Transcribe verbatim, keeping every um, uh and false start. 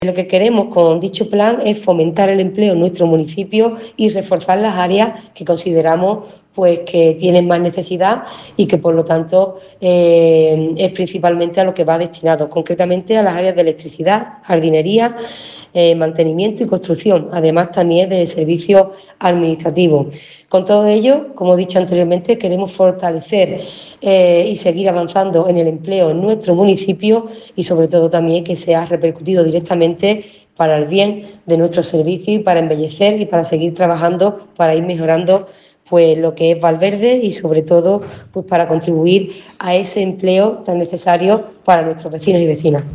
Lo que queremos con dicho plan es fomentar el empleo en nuestro municipio y reforzar las áreas que consideramos pues, que tienen más necesidad y que, por lo tanto, eh, es principalmente a lo que va destinado, concretamente a las áreas de electricidad, jardinería, eh, mantenimiento y construcción, además también del servicio administrativo. Con todo ello, como he dicho anteriormente, queremos fortalecer eh, y seguir avanzando en el empleo en nuestro municipio y, sobre todo, también que sea repercutido directamente para el bien de nuestro servicio y para embellecer y para seguir trabajando para ir mejorando pues lo que es Valverde y, sobre todo, pues para contribuir a ese empleo tan necesario para nuestros vecinos y vecinas.